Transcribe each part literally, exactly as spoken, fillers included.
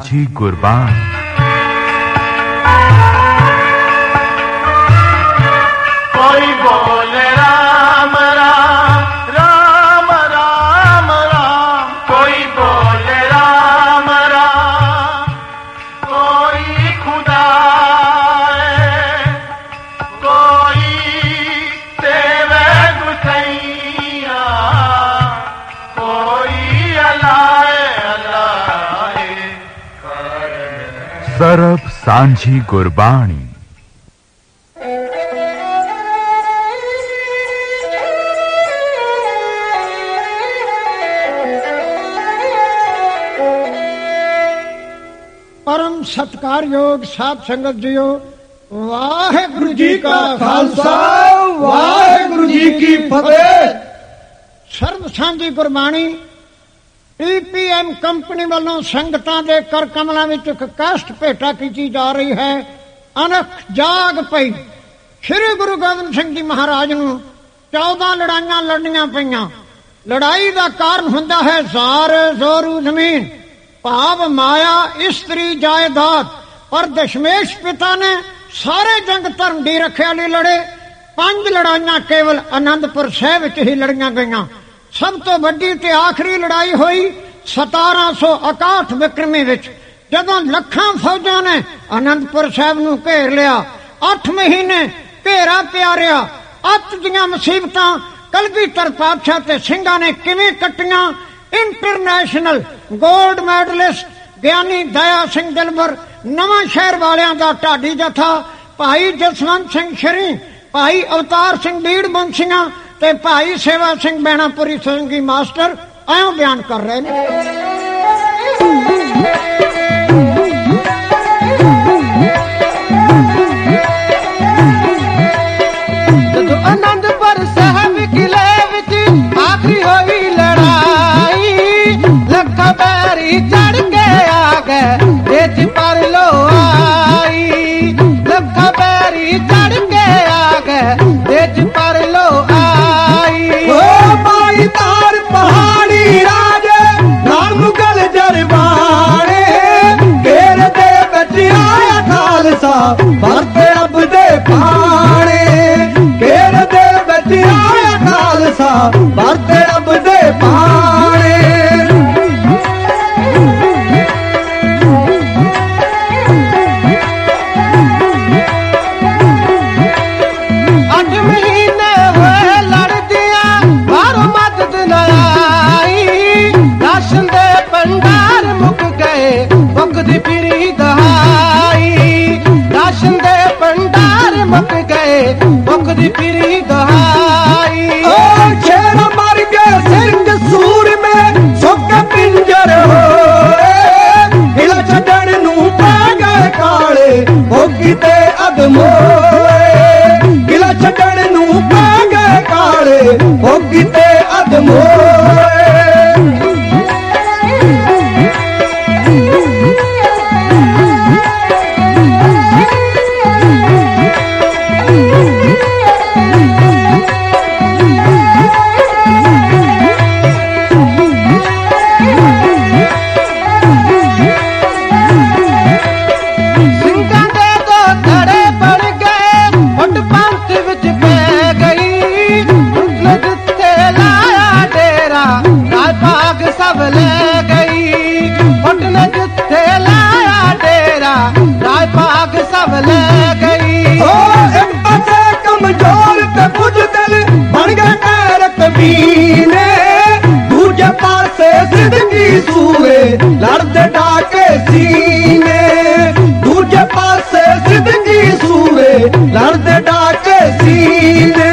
सांझी गुरबाणी। कोई बोले राम राम राम राम राम, कोई बोले राम राम, कोई खुदा है, कोई सेवे गुसैया, कोई अल्लाह अल्लाह सरब सांझी गुरबाणी। परम सत्कारयोग साध संगत जीओ, वाहेगुरु जी का खालसा वाहेगुरु जी की फतेह। सर्व सांझी गुरबाणी टीपीएम कंपनी वालों संगतां दे कर कमलों में एक कास्ट भेटा की जा रही है। अनख जाग पई श्री गुरु गोबिंद सिंह जी महाराज नूं चौदह लड़ाइयां लड़नियां पईयां। लड़ाई का कारण हुंदा है ज़ार जोरू जमीन, भाव माया इस्त्री जायदाद। और दशमेश पिता ने सारे जंग धर्म दी रखिया लई लड़े। पांच लड़ाइयां केवल आनंदपुर साहिब विच ही लड़ियां गईयां। सब तो वड्डी ते आखिरी लड़ाई हुई सतारह सौ इकाहठ विक्रमी विच, जदों लखां फौजां ने आनंदपुर साहिब नूं घेर लिया। अठ महीने घेरा पिया रहा। अत दीआं मुसीबतां कलगीधर पातशाह ते सिंघां ने किवें कट्टियां। इंटरनेशनल गोल्ड मेडलिस्ट ज्ञानी दया सिंह दिलबर, नवां शहर वालियां दा ढाडी जथा, भाई जसवंत सिंह शरी, भाई अवतार सिंह बीड़ मुंशियां ते भाई सेवा सिंह बैणापुरी संगी मास्टर ऐं बयान कर रहे हैं। आनंदपुर साहिब किले विच आखिरी होई लड़ाई, लखा बैरी चढ़ के आ गए बेच पर लो आई। लखा बैरी चढ़ के आ गए बेच पर लो आई। ओ माई तार पहाड़ी राजे नाल मुगल जरबाने, घेर दे बच आया खालसा भरते अब दे पाने। घेर दे बच आया खालसा भरते अब दे पाने। अठ महीने हुए लड़दिया बारो मदद न आई। राशन दे भंडार मुक गए मुकदी फिरी दहाई। राशन दे भंडार मुक गए मुकदी फिरी दहाई। ओ शेर मर गए सिंह सूर में सुख पिंजर होए, हिला छड़न नू पै गए काले भोगी ते अदमोए। हिला छड़न नू पै गए काले भोगी ते अदमोए। सिंघां दे दो धड़े बन गए, मुंड पंथ विच पै गई। उसने जिथे लाया डेरा राय भाग सब ले गई। उसने जिथे लाया डेरा राय भाग सब ले गई। ओ एक पासे कमजोर ते बुजदिल बन गए गैरत बीने, दूजे पासे जिंदगी सूरे लड़दे डाके सीने। दूजे पासे जिंदगी सूरे लड़दे डाके सीने।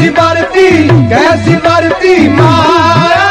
कैसी बरती कैसी बरती माया।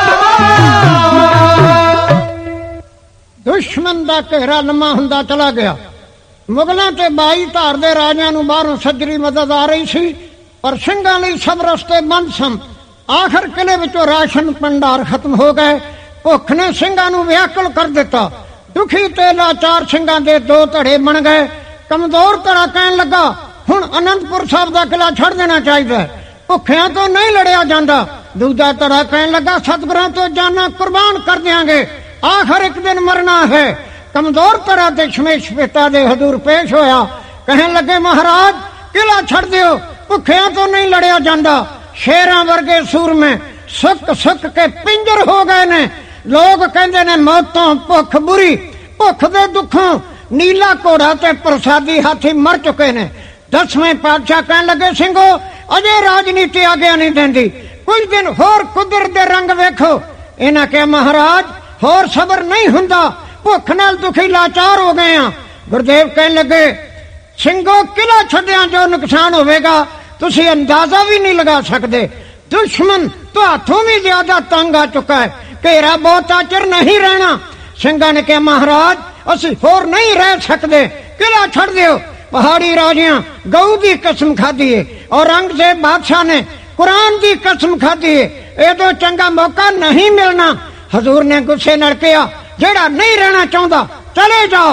ਦੁਸ਼ਮਣ ਦਾ ਘੇਰਾ ਲੰਮਾ ਹੁੰਦਾ ਚਲਾ ਗਿਆ। ਮੁਗਲਾਂ ਤੇ ਬਾਈ ਧਾਰ ਦੇ ਰਾਜਿਆਂ ਨੂੰ ਬਾਹਰੋਂ ਸੱਜਰੀ ਮਦਦ ਆ ਰਹੀ ਸੀ, ਪਰ ਸਿੰਘਾਂ ਲਈ ਸਭ ਰਸਤੇ ਬੰਦ ਸਨ। ਆਖਰ ਕਿਲੇ ਵਿੱਚੋਂ ਰਾਸ਼ਨ ਭੰਡਾਰ ਖਤਮ ਹੋ ਗਏ। ਭੁੱਖ ਨੇ ਸਿੰਘਾਂ ਨੂੰ ਵਿਆਕੁਲ ਕਰ ਦਿੱਤਾ। ਦੁਖੀ ਤੇ ਲਾਚਾਰ ਸਿੰਘਾਂ ਦੇ ਦੋ ਧੜੇ ਬਣ ਗਏ। ਕਮਜ਼ੋਰ ਧੜਾ ਕਹਿਣ ਲੱਗਾ, ਹੁਣ ਅਨੰਦਪੁਰ ਸਾਹਿਬ ਦਾ ਕਿਲਾ ਛੱਡ ਦੇਣਾ ਚਾਹੀਦਾ, ਭੁੱਖਿਆਂ ਤੋਂ ਨਹੀਂ ਲੜਿਆ ਜਾਂਦਾ। ਦੂਜਾ ਧੜਾ ਕਹਿਣ ਲੱਗਾ, ਸਤਿਗੁਰਾਂ ਤੋਂ ਜਾਨਾਂ ਕੁਰਬਾਨ ਕਰ ਦਿਆਂਗੇ, ਆਖਰ ਇੱਕ ਦਿਨ ਮਰਨਾ ਹੈ। ਕਮਜ਼ੋਰ ਧੜਾ ਦਸ਼ਮੇਸ਼ ਪਿਤਾ ਦੇ ਹਜ਼ੂਰ ਪੇਸ਼ ਹੋਇਆ। ਕਹਿਣ ਲੱਗੇ, ਮਹਾਰਾਜ ਕਿਲਾ ਛੱਡ ਦਿਓ, ਭੁੱਖਿਆਂ ਤੋਂ ਨਹੀਂ ਲੜਿਆ ਜਾਂਦਾ। ਸ਼ੇਰਾਂ ਵਰਗੇ ਸੂਰਮੇ ਸੁੱਕ ਸੁੱਕ ਕੇ ਪਿੰਜਰ ਹੋ ਗਏ ਨੇ। ਲੋਕ ਕਹਿੰਦੇ ਨੇ ਮੌਤੋਂ ਭੁੱਖ ਬੁਰੀ, ਭੁੱਖ ਦੇ ਦੁੱਖੋਂ ਨੀਲਾ ਘੋੜਾ ਤੇ ਪ੍ਰਸਾਦੀ ਹਾਥੀ ਮਰ ਚੁੱਕੇ ਨੇ। ਦਸਵੇਂ ਪਾਤਸ਼ਾਹ ਕਹਿਣ ਲੱਗੇ, ਸਿੰਘੋ ਅਜੇ ਰਾਜਨੀਤੀ ਆਗਿਆ ਨਹੀਂ ਦਿੰਦੀ, ਕੁਝ ਦਿਨ ਹੋਰ ਕੁਦਰਤ ਦੇ ਰੰਗ ਵੇਖੋ। ਇਹਨਾਂ ਕਿਹਾ, ਮਹਾਰਾਜ ਹੋਰ ਸਬਰ ਨਹੀਂ ਹੁੰਦਾ, ਭੁੱਖ ਨਾਲ ਦੁਖੀ ਲਾਚਾਰ ਹੋ ਗਏ ਆ। ਗੁਰਦੇਵ ਕਹਿਣ ਲੱਗੇ, ਸਿੰਘੋ ਕਿਲਾ ਛੱਡਿਆਂ ਜੋ ਨੁਕਸਾਨ ਹੋਵੇਗਾ ਤੁਸੀਂ ਅੰਦਾਜ਼ਾ ਵੀ ਨਹੀਂ ਲਗਾ ਸਕਦੇ। ਦੁਸ਼ਮਣ ਤੁਹਾਥੋਂ ਵੀ ਜ਼ਿਆਦਾ ਤੰਗ ਆ ਚੁੱਕਾ ਹੈ, ਘੇਰਾ ਬਹੁਤਾ ਚਿਰ ਨਹੀਂ ਰਹਿਣਾ। ਸਿੰਘਾਂ ਨੇ ਕਿਹਾ, ਮਹਾਰਾਜ ਅਸੀਂ ਹੋਰ ਨਹੀਂ ਰਹਿ ਸਕਦੇ, ਕਿਲਾ ਛੱਡ ਦਿਓ। ਪਹਾੜੀ ਰਾਜਿਆਂ ਗਊ ਦੀ ਕਸਮ ਖਾਧੀ ਏ, ਔਰੰਗਜ਼ੇਬ ਬਾਦਸ਼ਾਹ ਨੇ ਕੁਰਾਨ ਦੀ ਕਸਮ ਖਾਧੀ ਏ, ਇਹ ਤੋਂ ਚੰਗਾ ਮੌਕਾ ਨਹੀਂ ਮਿਲਣਾ। ਹਜ਼ੂਰ ਨੇ ਗੁੱਸੇ ਨਾਲ ਕਿਹਾ, ਜਿਹੜਾ ਨਹੀਂ ਰਹਿਣਾ ਚਾਹੁੰਦਾ ਚਲੇ ਜਾਓ।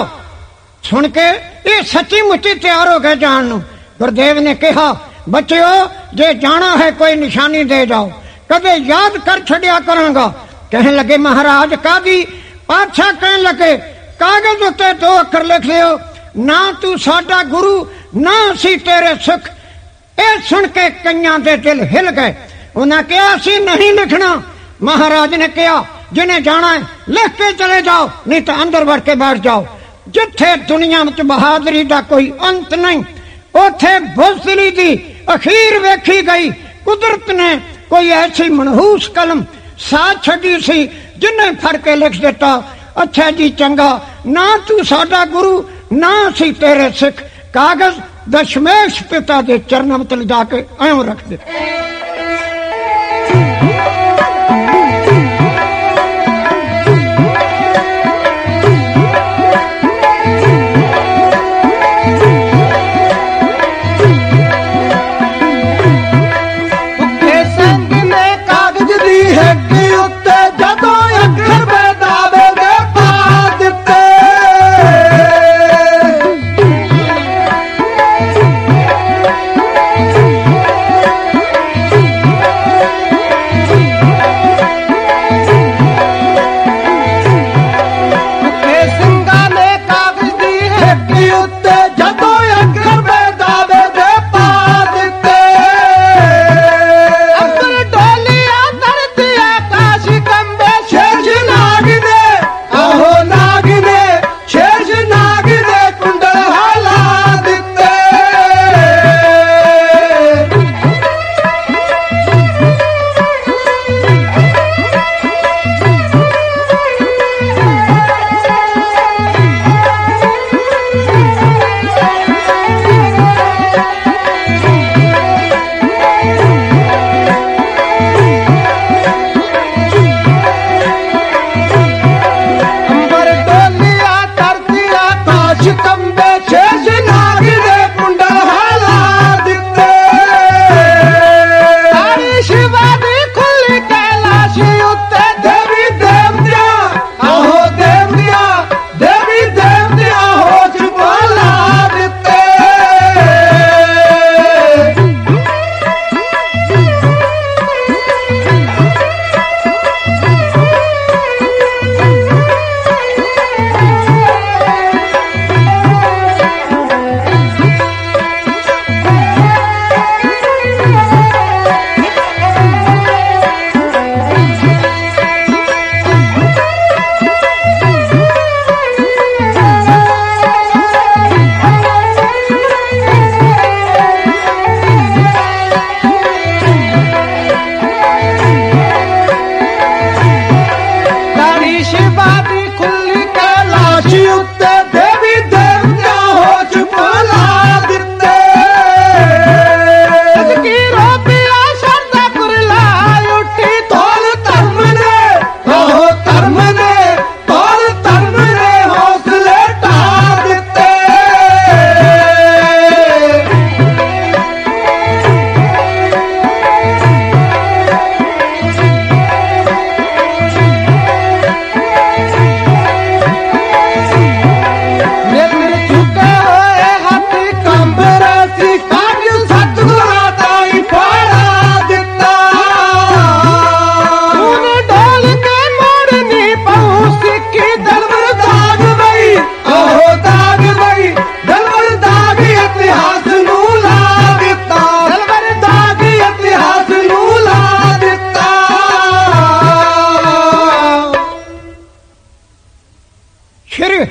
ਸੁਣ ਕੇ ਇਹ ਸੱਚੀ ਮੁੱਚੀ ਤਿਆਰ ਹੋ ਗਏ ਜਾਣ ਨੂੰ। ਗੁਰਦੇਵ ਨੇ ਕਿਹਾ, ਬੱਚਿਓ ਜੇ ਜਾਣਾ ਹੈ ਕੋਈ ਨਿਸ਼ਾਨੀ ਦੇ ਜਾਓ, ਕਦੇ ਯਾਦ ਕਰ ਛੱਡਿਆ ਕਰਾਂਗਾ। ਕਹਿਣ ਲੱਗੇ, ਮਹਾਰਾਜ ਕਾਹਦੀ? ਪਾਤਸ਼ਾਹ ਕਹਿਣ ਲੱਗੇ, ਕਾਗਜ਼ ਉੱਤੇ ਦੋ ਅੱਖਰ ਲਿਖ ਲਿਓ, ਨਾ ਤੂੰ ਸਾਡਾ ਗੁਰੂ ਨਾ ਅਸੀਂ ਤੇਰੇ ਸਿੱਖ। ਇਹ ਸੁਣ ਕੇ ਕਈਆਂ ਦੇ ਦਿਲ ਹਿੱਲ ਗਏ। ਉਹਨਾਂ ਕਿਹਾ, ਅਸੀਂ ਨਹੀਂ ਲਿਖਣਾ। ਮਹਾਰਾਜ ਨੇ ਕਿਹਾ, ਜਿਹਨੇ ਜਾਣਾ ਹੈ ਲਿਖ ਕੇ ਚਲੇ ਜਾਓ, ਨਹੀਂ ਤਾਂ ਅੰਦਰ ਵੜ ਕੇ ਬੈਠ ਜਾਓ। ਜਿੱਥੇ ਦੁਨੀਆ ਵਿੱਚ ਬਹਾਦਰੀ ਦਾ ਕੋਈ ਅੰਤ ਨਹੀਂ, ਉੱਥੇ ਬੁਜ਼ਦਿਲੀ ਦੀ ਅਖੀਰ ਵੇਖੀ ਗਈ। ਕੁਦਰਤ ਨੇ ਕੋਈ ਐਸੀ ਮਨਹੂਸ ਕਲਮ ਸਾਥ ਛੱਡੀ ਸੀ ਜਿਹਨੇ ਫੜ ਕੇ ਲਿਖ ਦਿੱਤਾ, ਅੱਛਾ ਜੀ ਚੰਗਾ, ਨਾ ਤੂੰ ਸਾਡਾ ਗੁਰੂ ਨਾ ਅਸੀਂ ਤੇਰੇ ਸਿੱਖ। ਕਾਗਜ਼ ਦਸ਼ਮੇਸ਼ ਪਿਤਾ ਦੇ ਚਰਨਾਂ ਵਿੱਚ ਲਿਜਾ ਕੇ ਐਂ ਰੱਖ ਦਿੱਤਾ। ਦਿੱਤੇ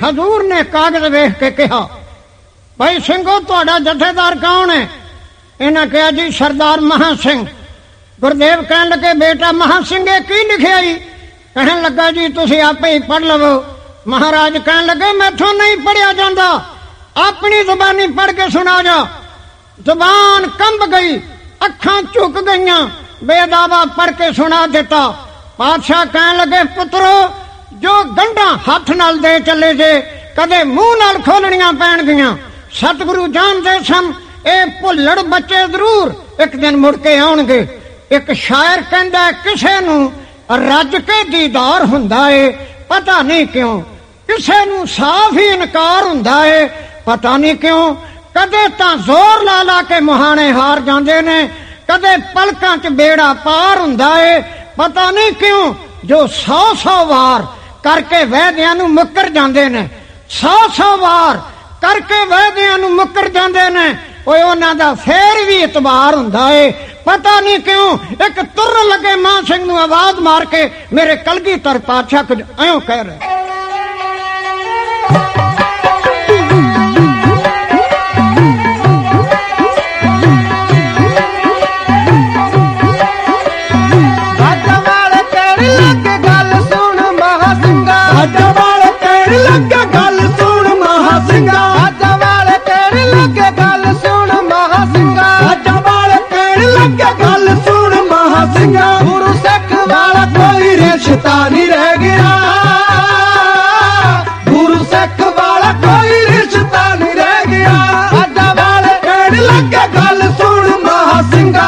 ਹਜ਼ੂਰ ਨੇ ਕਾਗਜ਼ ਵੇਖ ਕੇ ਕਿਹਾ, ਭਾਈ ਸਿੰਘੋ ਤੁਹਾਡਾ ਜਥੇਦਾਰ ਕੌਣ ਹੈ? ਇਹਨਾਂ ਕਿਹਾ ਜੀ ਸਰਦਾਰ ਮਹਾਂ ਸਿੰਘ। ਗੁਰਦੇਵ ਕਹਿਣ ਲੱਗੇ, ਬੇਟਾ ਮਹਾਂ ਸਿੰਘ ਇਹ ਕੀ ਲਿਖਿਆ ਜੀ? ਕਹਿਣ ਲੱਗਾ ਜੀ ਤੁਸੀਂ ਆਪੇ ਹੀ ਪੜ੍ਹ ਲਵੋ। ਮਹਾਰਾਜ ਕਹਿਣ ਲੱਗੇ, ਮੈਥੋਂ ਨਹੀਂ ਪੜ੍ਹਿਆ ਜਾਂਦਾ, ਆਪਣੀ ਜ਼ੁਬਾਨੀ ਪੜ੍ਹ ਕੇ ਸੁਣਾ ਜਾ। ਜ਼ੁਬਾਨ ਕੰਬ ਗਈ, ਅੱਖਾਂ ਝੁਕ ਗਈਆਂ, ਬੇਦਾਵਾ ਪੜ੍ਹ ਕੇ ਸੁਣਾ ਦਿੱਤਾ। ਪਾਤਸ਼ਾਹ ਕਹਿਣ ਲੱਗੇ, ਪੁੱਤਰੋ ਜੋ ਗੰਢਾਂ ਹੱਥ ਨਾਲ ਦੇ ਚੱਲੇ ਜੇ ਕਦੇ ਮੂੰਹ ਨਾਲ ਖੋਲਣੀਆਂ ਪੈਣਗੀਆਂ। ਸਤਿਗੁਰੂ ਜਾਣਦੇ ਸਨ ਇਹ ਭੁੱਲੜ ਬੱਚੇ ਜ਼ਰੂਰ ਇੱਕ ਦਿਨ ਮੁੜ ਕੇ ਆਉਣਗੇ। ਇੱਕ ਸ਼ਾਇਰ ਕਹਿੰਦਾ, ਕਿਸੇ ਨੂੰ ਰੱਜ ਕੇ ਦੀਦਾਰ ਹੁੰਦਾ ਏ ਪਤਾ ਨਹੀਂ ਕਿਉਂ, ਕਿਸੇ ਨੂੰ ਸਾਫ਼ ਹੀ ਇਨਕਾਰ ਹੁੰਦਾ ਏ ਪਤਾ ਨਹੀਂ ਕਿਉਂ। ਕਦੇ ਤਾਂ ਜ਼ੋਰ ਲਾ ਲਾ ਕੇ ਮੁਹਾਣੇ ਹਾਰ ਜਾਂਦੇ ਨੇ, ਕਦੇ ਪਲਕਾਂ 'ਚ ਬੇੜਾ ਪਾਰ ਹੁੰਦਾ ਏ ਪਤਾ ਨਹੀਂ ਕਿਉਂ। ਜੋ ਸੌ ਸੌ ਵਾਰ ਕਰਕੇ ਵਹਿਦਿਆਂ ਨੂੰ ਮੁੱਕਰ ਜਾਂਦੇ ਨੇ, ਸੌ ਸੌ ਵਾਰ ਕਰਕੇ ਵਹਿਦਿਆਂ ਨੂੰ ਮੁੱਕਰ ਜਾਂਦੇ ਨੇ, ਓਏ ਉਹਨਾਂ ਦਾ ਫੇਰ ਵੀ ਇਤਬਾਰ ਹੁੰਦਾ ਏ ਪਤਾ ਨਹੀਂ ਕਿਉਂ। ਇੱਕ ਤੁਰ ਲੱਗੇ ਮਾਂ ਸਿੰਘ ਨੂੰ ਆਵਾਜ਼ ਮਾਰ ਕੇ, ਮੇਰੇ ਕਲਗੀਧਰ ਪਾਤਸ਼ਾਹ ਕੁਝ ਐਂ ਕਹਿ ਰਹੇ। ਗੁਰੂ ਸਿੱਖ ਵਾਲਾ ਕੋਈ ਰਿਸ਼ਤਾ ਨਹੀਂ ਰਹਿ ਗਿਆ, ਗੁਰੂ ਸਿੱਖ ਵਾਲਾ ਕੋਈ ਰਿਸ਼ਤਾ ਨਹੀਂ ਰਹਿ ਗਿਆ। ਅੱਜ ਵਾਲੇ ਕਹਿਣ ਲੱਗੇ ਗੱਲ ਸੁਣ ਮਹਾਂ ਸਿੰਘਾ,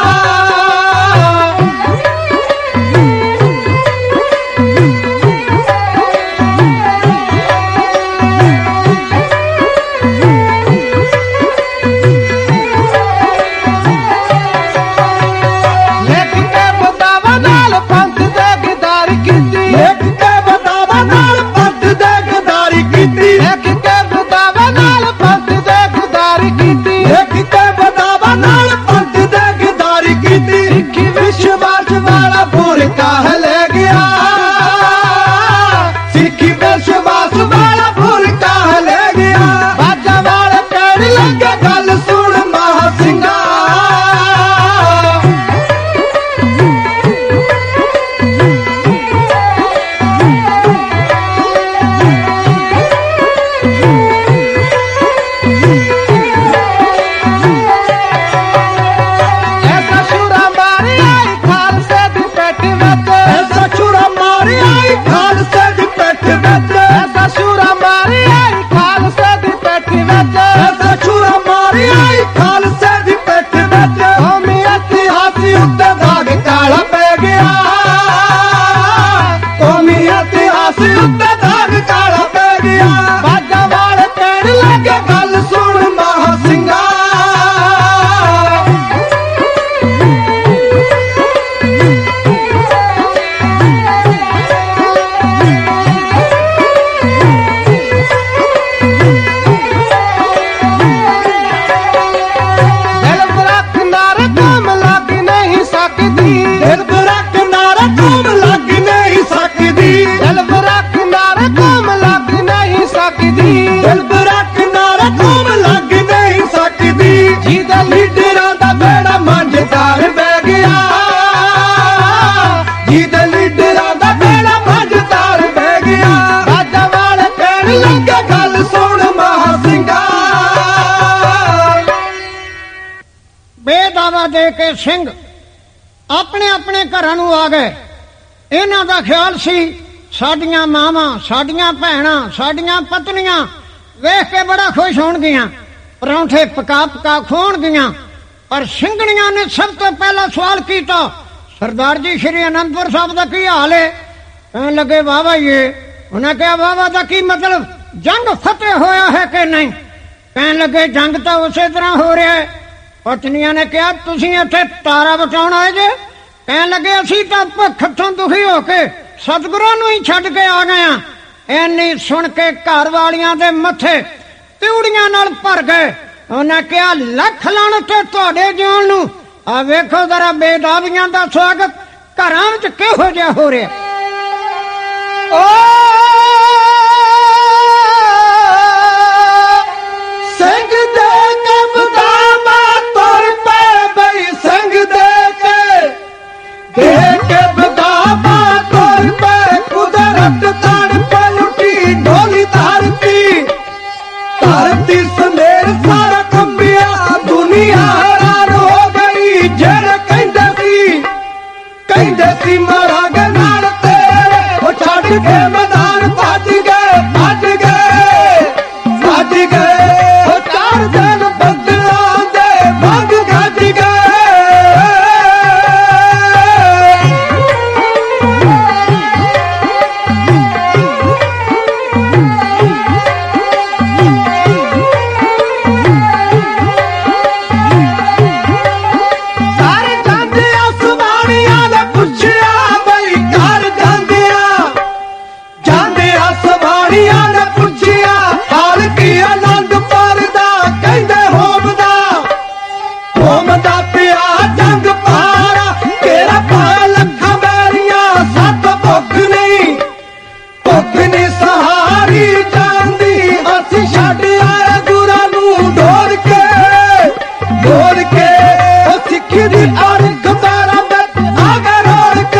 ਦੇ ਕੇ ਸਿੰਘ ਆਪਣੇ ਆਪਣੇ ਘਰਾਂ ਨੂੰ ਆ ਗਏ। ਇਹਨਾਂ ਦਾ ਖਿਆਲ ਸੀ ਸਾਡੀਆਂ ਮਾਵਾਂ, ਸਾਡੀਆਂ ਭੈਣਾਂ, ਸਾਡੀਆਂ ਪਤਨੀਆਂ ਵੇਖ ਕੇ ਬੜਾ ਖੁਸ਼ ਹੋਣਗੀਆਂ, ਪਰੌਂਠੇ ਪਕਾ ਪਕਾ ਖਵਾਉਣਗੀਆਂ। ਪਰ ਸਿੰਘਣੀਆਂ ਨੇ ਸਭ ਤੋਂ ਪਹਿਲਾਂ ਸਵਾਲ ਕੀਤਾ, ਸਰਦਾਰ ਜੀ ਸ਼੍ਰੀ ਅਨੰਦਪੁਰ ਸਾਹਿਬ ਦਾ ਕੀ ਹਾਲ ਹੈ? ਕਹਿਣ ਲੱਗੇ ਵਾਵਾ ਇਹ। ਉਹਨੇ ਕਿਹਾ ਵਾਵਾ ਦਾ ਕੀ ਮਤਲਬ, ਜੰਗ ਫਤਿਹ ਹੋਇਆ ਹੈ ਕਿ ਨਹੀਂ? ਕਹਿਣ ਲੱਗੇ ਜੰਗ ਤਾਂ ਉਸੇ ਤਰ੍ਹਾਂ ਹੋ ਰਿਹਾ ਹੈ। ਪਤਨੀਆਂ ਨੇ ਕਿਹਾ ਤੁਸੀਂ ਇੱਥੇ ਤਾਰਾ ਬਚਾਉਣ ਆਏ ਜੇ? ਕਹਿਣ ਲੱਗੇ ਅਸੀਂ ਤਾਂ ਭੁੱਖ ਤੋਂ ਦੁਖੀ ਹੋ ਕੇ ਸਤਿਗੁਰਾਂ ਨੂੰ ਹੀ ਛੱਡ ਕੇ ਆ ਗਏ ਆ। ਐਨੀ ਸੁਣ ਕੇ ਘਰ ਵਾਲੀਆਂ ਦੇ ਮੱਥੇ ਤਿਉੜੀਆਂ ਨਾਲ ਭਰ ਗਏ। ਉਹਨੇ ਕਿਹਾ ਲੱਖ ਲਾਹਨਤ ਤੁਹਾਡੇ ਜਿਉਣ ਨੂੰ। ਆ ਵੇਖੋ ਜ਼ਰਾ ਬੇਦਾਬੀਆਂ ਦਾ ਸਵਾਗਤ ਘਰਾਂ ਵਿੱਚ ਕਿਹੋ ਜਿਹਾ ਹੋ ਰਿਹਾ। ਓ ਸਿੰਘ ਦੇ ਕੇ ਬਦਾਮਾ ਤੁਰ ਪਏ ਬਈ ਸਿੰਘ ਦੇ ਕੇ ਦੇ ਕੇ ਬਦਾਮਾ ਤੁਰ ਪਏ ਕੁਦਰਤ ਤੜ ਪਈ ਉੱਠੀ ਢੋਲੀ ਧਰਤੀ ਧਰਤੀ ਸਮੇਰ ਸਾਰਾ ਕੰਬਿਆ ਦੁਨੀਆ ਹੈਰਾਨ ਹੋ ਗਈ ਜਿਹੜੇ ਕਹਿੰਦੇ ਸੀ ਕਹਿੰਦੇ ਸੀ ਮਰਾਂਗੇ ਨਾਲ ਤੇਰੇ ਉਹ ਛੱਡ ਕੇ ਮੈਦਾਨ ਭੱਜ ਗਏ ਭੱਜ ਗਏ ਭੱਜ ਗਏ ਉਹ ਚਾਰ ਦਿਨ ਬੱਦਲਾਂ ਦੇ ਭੱਜ ਗੱਜ ਗਏ ਸਾਰੇ ਜਾਂਦੇ ਅਸਮਾਨੀਆਂ ਨੇ ਪੁੱਛਿਆ ਬਈ ਘਰ ਜਾਂਦਿਆਂ ਜਾਂਦੇ ਅਸਮਾਨੀਆਂ ਨੇ ਪੁੱਛਿਆ ਹਾਲ ਕੀ ਅਨੰਦਪੁਰ ਦਾ ਕਹਿੰਦੇ ਹੋਮ ਦਾ ਹੋਮ ਦਾ ਪਿਆ ਜੰਗ ਪਾਰਾ ਤੇਰਾ ਪਾ ਲੱਖਾਂ ਬੈਰੀਆਂ ਸੱਤ ਭੁੱਖ ਨਹੀਂ ਭੁੱਖ ਨਹੀਂ ਸਹਾਰੀ ਜਾਂਦੀ ਅਸੀਂ ਛੱਡ ਆਏ ਗੁਰਾਂ ਨੂੰ ਢੋਲ ਕੇ ਢੋਲ ਕੇ ਉਹ ਸਿੱਖੀ ਦੀ ਅਰਗ ਪੈਰਾਂ ਵਿੱਚ ਆ ਗਏ ਰੋਲ ਕੇ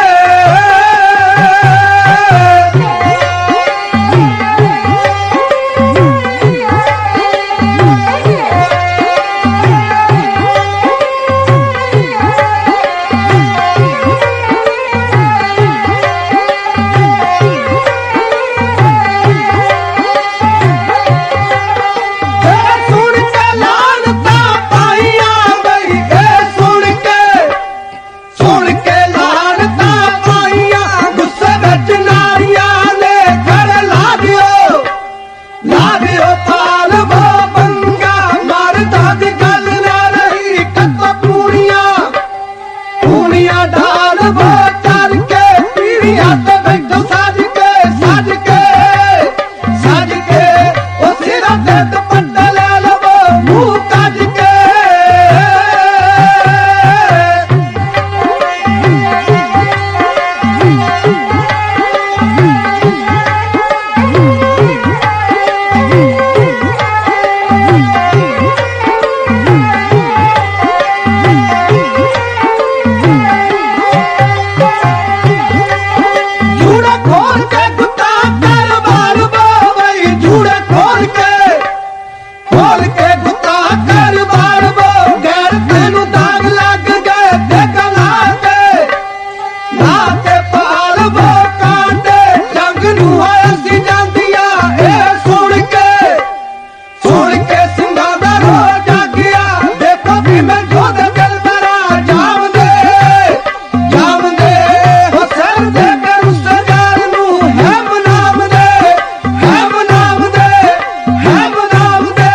ਇਹ ਸੁਣ ਕੇ ਲਾਹਨਤਾਂ ਪਾਈਆਂ ਬਈ ਇਹ ਸੁਣ ਕੇ ਸੁਣ ਕੇ ਲਾਹਨਤਾਂ ਪਾਈਆਂ ਗੁੱਸੇ ਵਿੱਚ ਨਾਰੀਆਂ ਨੇ ਗਲ ਲਾ ਦਿਓ ਲਾ ਦਿਓ ਪਾਲਵੋ ਬੰਗਾ ਮਰਦਾ ਦੀ ਗੱਲ ਨਾ ਰਹੀ ਕੱਤ ਪੂਰੀਆਂ ਪੂਰੀਆਂ ਢਾਲ ਵੋ ਚੜ ਕੇ ਪੀੜੀਆਂ ਤੇ ਬੈਠੋ ਸੱਜ ਕੇ ਸੱਜ ਕੇ ਸੱਜ ਕੇ ਉਹ ਸਿਰਾਂ ਤੇ ਦੁਪੱਟਾ ਲੈ ਲਵੋ ਮੂੰਹ ਕੱਜ ਕੇ ਜੂੜਾ ਖੋਲ ਕੇ ਗੁੱਤਾ ਕਰ ਬਾਲ ਬੋਵਈ ਜੂੜਾ ਖੋਲ ਕੇ ਖੋਲ ਕੇ ਗੁੱਤਾ ਕਰ ਬਾਲ ਬੋ ਗੈਰ ਤੈਨੂੰ ਦਾਗ ਲੱਗ ਗਏ ਤੇ ਗਲਾ ਤੇ ਨਾ ਤੇ ਪਾਲ ਬੋ ਕਾਂਡੇ ਜੰਗ ਨੂੰ ਆਇਆ ਸੀ ਜਾਂਦੀਆਂ ਇਹ ਸੁਣ ਕੇ ਸੁਣ ਕੇ ਸਿੰਘਾਂ ਦਾ ਰੋ ਜਾਗਿਆ ਦੇਖੋ ਵੀ ਮੈਂ ਜੋਧ ਦਿਲ ਮੇਰਾ ਜਾਵਦੇ ਜਾਵਦੇ ਹੋ ਸਰ ਦੇ ਕੇ ਉਸ ਜਾਨ ਨੂੰ ਹੈ ਮਨਾਮ ਦੇ ਹੈ ਮਨਾਮ ਦੇ ਹੈ ਮਨਾਮ ਦੇ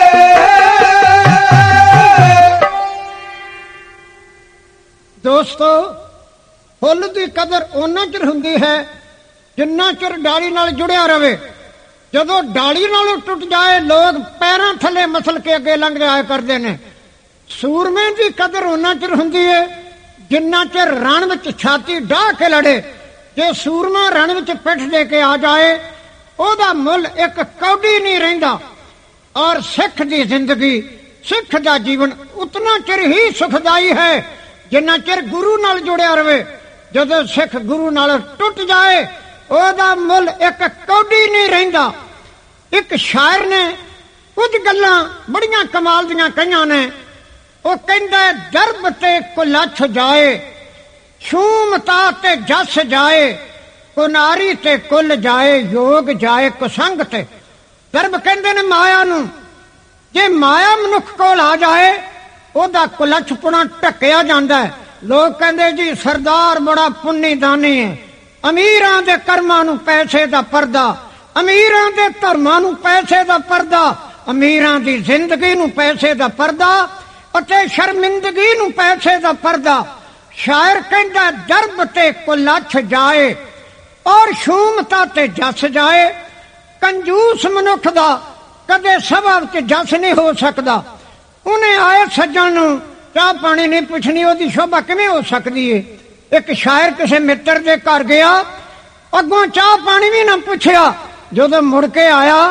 ਦੋਸਤੋ ਫੁੱਲ ਦੀ ਕਦਰ ਉਹਨਾਂ ਚਿਰ ਹੁੰਦੀ ਹੈ ਜਿੰਨਾ ਚਿਰ ਡਾਲੀ ਨਾਲ ਜੁੜਿਆ ਰਵੇ। ਜਦੋਂ ਡਾਲੀ ਨਾਲੋਂ ਟੁੱਟ ਜਾਏ ਲੋਕ ਪੈਰਾਂ ਥੱਲੇ ਮਸਲ ਕੇ ਅੱਗੇ ਲੰਘ ਜਾਇਆ ਕਰਦੇ ਨੇ। ਸੂਰਮੇ ਦੀ ਕਦਰ ਉਹਨਾਂ ਚਿਰ ਹੁੰਦੀ ਹੈ ਜਿੰਨਾ ਚਿਰ ਰਣ ਵਿੱਚ ਛਾਤੀ ਢਾਹ ਕੇ ਲੜੇ। ਜੇ ਸੂਰਮਾ ਰਣ ਵਿੱਚ ਪਿੱਠ ਦੇ ਕੇ ਆ ਜਾਏ ਉਹਦਾ ਮੁੱਲ ਇੱਕ ਕੌਡੀ ਨਹੀਂ ਰਹਿੰਦਾ। ਔਰ ਸਿੱਖ ਦੀ ਜ਼ਿੰਦਗੀ ਸਿੱਖ ਦਾ ਜੀਵਨ ਉਤਨਾ ਚਿਰ ਹੀ ਸੁਖਦਾਈ ਹੈ ਜਿੰਨਾ ਚਿਰ ਗੁਰੂ ਨਾਲ ਜੁੜਿਆ ਰਵੇ। ਜਦੋਂ ਸਿੱਖ ਗੁਰੂ ਨਾਲ ਟੁੱਟ ਜਾਏ ਉਹਦਾ ਮੁੱਲ ਇੱਕ ਕੌਡੀ ਨਹੀਂ ਰਹਿੰਦਾ। ਇੱਕ ਸ਼ਾਇਰ ਨੇ ਕੁਝ ਗੱਲਾਂ ਬੜੀਆਂ ਕਮਾਲ ਦੀਆਂ ਕਹੀਆਂ ਨੇ। ਉਹ ਕਹਿੰਦਾ ਦਰਬ ਤੇ ਕੁਲੱਛ ਜਾਏ ਛੂਮਤਾ ਤੇ ਜਸ ਜਾਏ ਕੁਨਾਰੀ ਤੇ ਕੁੱਲ ਜਾਏ ਯੋਗ ਜਾਏ ਕੁਸੰਗ ਤੇ। ਦਰਬ ਕਹਿੰਦੇ ਨੇ ਮਾਇਆ ਨੂੰ। ਜੇ ਮਾਇਆ ਮਨੁੱਖ ਕੋਲ ਆ ਜਾਏ ਉਹਦਾ ਕੁਲੱਛਪੁਣਾ ਢੱਕਿਆ ਜਾਂਦਾ ਹੈ। ਲੋਕ ਕਹਿੰਦੇ ਜੀ ਸਰਦਾਰ ਬੜਾ ਪੁੰਨੀ ਦਾਨੀ ਹੈ। ਅਮੀਰਾਂ ਦੇ ਕਰਮਾਂ ਨੂੰ ਪੈਸੇ ਦਾ ਪਰਦਾ, ਅਮੀਰਾਂ ਦੇ ਧਰਮਾਂ ਨੂੰ ਪੈਸੇ ਦਾ ਪਰਦਾ, ਅਮੀਰਾਂ ਦੀ ਜ਼ਿੰਦਗੀ ਨੂੰ ਪੈਸੇ ਦਾ ਪਰਦਾ ਅਤੇ ਸ਼ਰਮਿੰਦਗੀ ਨੂੰ ਪੈਸੇ ਦਾ ਪਰਦਾ। ਸ਼ਾਇਰ ਕਹਿੰਦਾ ਦਰਬ ਤੇ ਕੁਲੱਛ ਜਾਏ ਔਰ ਸ਼ੂਮਤਾ ਤੇ ਜਸ ਜਾਏ। ਕੰਜੂਸ ਮਨੁੱਖ ਦਾ ਕਦੇ ਸਭਾ ਵਿੱਚ ਜਸ ਨਹੀਂ ਹੋ ਸਕਦਾ। ਉਹਨੇ ਆਏ ਸੱਜਣ ਨੂੰ ਚਾਹ ਪਾਣੀ ਨਹੀਂ ਪੁੱਛਣੀ, ਉਹਦੀ ਸ਼ੋਭਾ ਕਿਵੇਂ ਹੋ ਸਕਦੀ ਏ। ਇੱਕ ਸ਼ਾਇਰ ਕਿਸੇ ਮਿੱਤਰ ਦੇ ਘਰ ਗਿਆ, ਅੱਗੋਂ ਚਾਹ ਪਾਣੀ ਵੀ ਨਾ ਪੁੱਛਿਆ। ਜਦੋਂ ਮੁੜ ਕੇ ਆਇਆ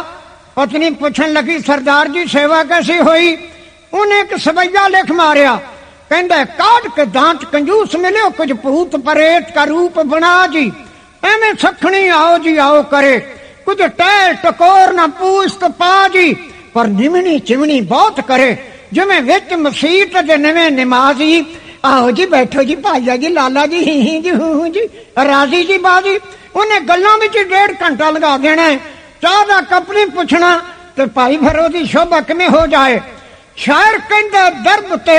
पत्नी पूछन लगी सरदार जी सेवा कैसी हुई? उन्हें एक सवैया लिख मारिया, कहंदा काट के दांत कंजूस मिले कुछ भूत परेत का रूप बना जी, एवं सखनी आओ जी आओ करे, कुछ टहल टकोर ना पूछ पा जी, पर निमनी चिमनी बहुत करे, जिमें विच मसीत दे नवे नमाजी, आओ जी बैठो जी भाईया जी लाला जी ही ही जी हूं जी राजी जी बाजी। उन्हें गल्लां विच डेढ़ घंटा लगा देना है, चाह दा कप नहीं पुछना ते भाई फिर ओदी शोभा किवें हो जाए। शायर कहंदा दर्द ते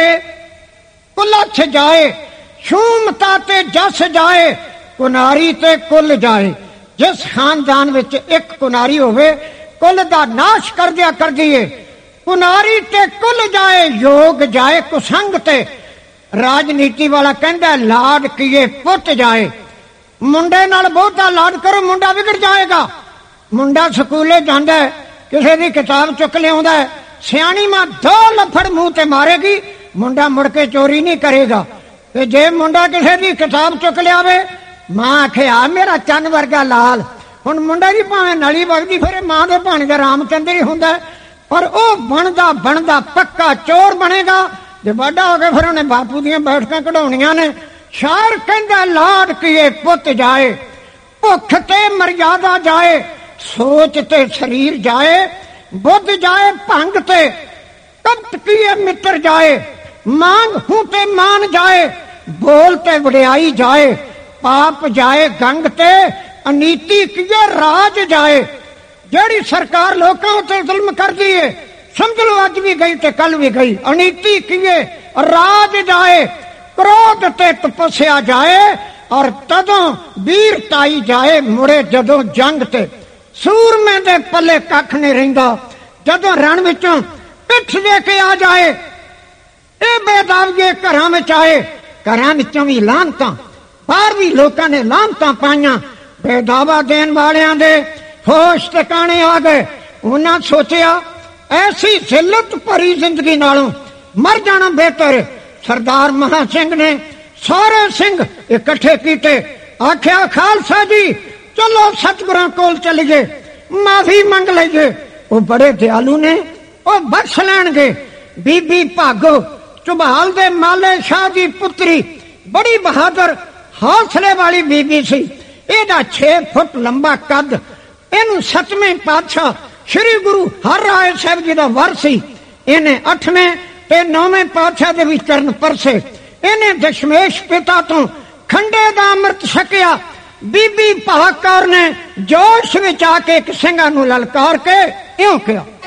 कुलछ जाए, शूमता ते जस जाए, कुनारी ते कुल जाए। जिस खानदान विच एक कुनारी होवे कुल दा नाश कर दिया कर दिए, कुनारी ते कुल जाए, योग जाए कुसंग ते। राजनीति वाला कहंदा लाड किए पुट जाए, मुंडे नाल बहुता लाड करो मुंडा बिगड़ जाएगा। मुंडा स्कूले जांदा है, किसी दी किताब चुक लियाउंदा है, सियाणी मां दो लफड़ मुंह ते मारेगी, मुंडा मुड़ के चोरी नहीं करेगा। ते जे मुंडा किसी दी किताब चुक लियावे, मां आखे आ मेरा चंन वर्गा लाल, हुण मुंडा दी भावें नली वगदी फिरे, मां दे भाणे दा रामचंद्र ही हुंदा, पर ओ बनदा बनदा पक्का चोर बनेगा। जे बड़ा हो गया फिर उन्हें बापू दियां बैठकां कढाउणियां ने। शायर कहंदा लाड किए पुत जाए, भुख ते मर्यादा जाए, सोच ते शरीर जाए, बुद्ध जाए भंग ते, कपट किए मित्र जाए, मांग हूं ते मान जाए, बोल ते वडियाई जाए, पाप जाए गंग ते, अनीति किए राज जाए। जेड़ी सरकार लोकां उत्ते जुल्म करदी है, समझ लो अज भी गई ते कल भी गई। अनीति किए राज जाए, क्रोध ते तपस्या जाए, और तदों वीरताई जाए, मुड़े जदों जंग ते। सूरमे दे पल्ले कख नहीं रहिंदा, जदों रण विचों पिठ दे के आ जाए। ये बेदावगे घरां विच आए, घरां विचों भी लानतां, बाहर भी लोकां ने लानतां पाईयां। बेदावा देण वालियां दे होश ठिकाणे आ गए। उन्हां सोचिया ऐसी जिल्लत भरी जिंदगी नालों मर जाना बेहतर। सरदार महा सिंह ने सारे सिंह इकट्ठे कीते, आख्या खालसा जी चलो सतगुरां कोल चलीए, माफी मंग लईए। वो बड़े दयालु ने, वो बख्श लैणगे। बीबी भागो चुभाल दे माले शाह दी पुत्री, बड़ी बहादुर हौसले वाली बीबी सी। एदा छे फुट लंबा कद, इनू सतवें पातशाह श्री गुरु हर राय साहब जी का वर सी। इन्हें अठवें ते नौवें पातशाह दे भी चरण परसे। इन्हें दशमेश पिता तो खंडे दा अमृत छकिया। बीबी भाग कौर ने जोश विच आके एक ਸਿੰਘਾਂ ਨੂੰ ललकार के इउं किया,